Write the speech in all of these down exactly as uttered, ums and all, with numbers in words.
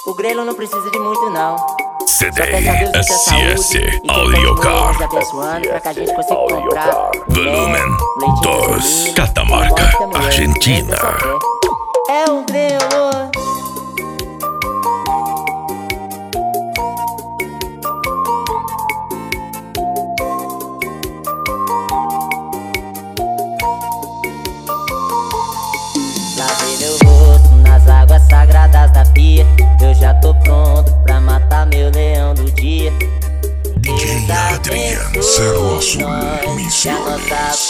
O grelo não precisa de muito não. C D S S Audiocar abençoando pra que a gente consiga comprar Volumen dois, Catamarca, Argentina. É um grelo. Lavei meu rosto nas águas sagradas da pia. Eu já tô pronto pra matar meu leão do dia. D J Adrian, Cerro Azul, Missiones.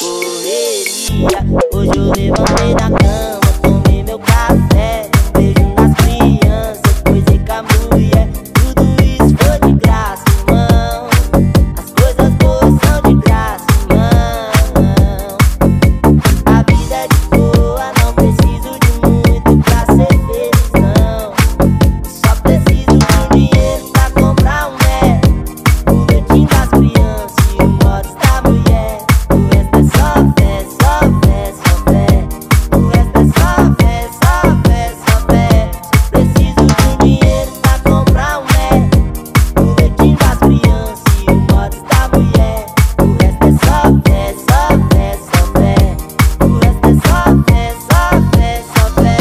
Hoje eu levantei da cama, tomei meu café, beijo nas crianças, coisei com a mulher. Tudo isso foi de graça, irmão. As coisas boas são de graça, irmão. A vida é de boa, não preciso de muito pra ser feliz, não. Só preciso de um dinheiro pra comprar um Mac, o leitinho das crianças e o mods da mulher. O resto é só fé, só fé, só fé. O resto é só fé, só fé, só fé. Só preciso de um dinheiro pra comprar um Mac, o leitinho das crianças e o mods da mulher. O resto é só fé, só fé, só fé. O resto é só fé, só fé, só fé.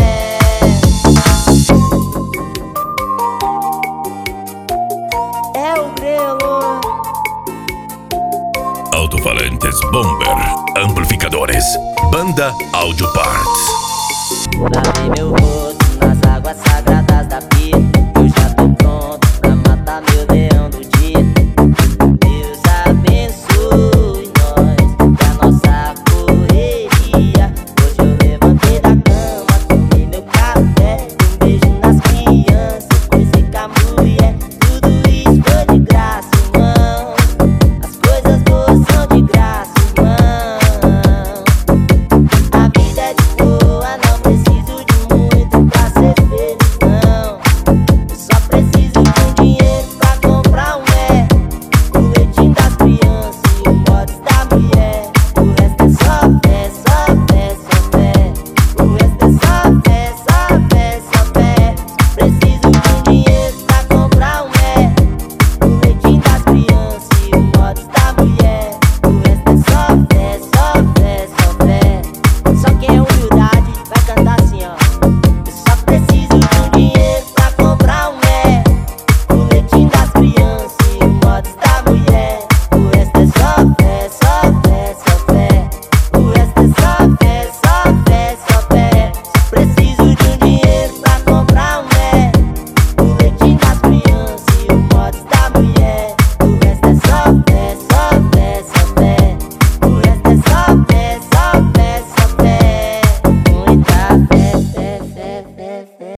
É o grelo. Alto-falantes Bomber, amplificadores, Banda Audio Parts. Lavei meu rosto nas águas sagradas da pia. Eu já tô pronto pra matar meu leão do dia.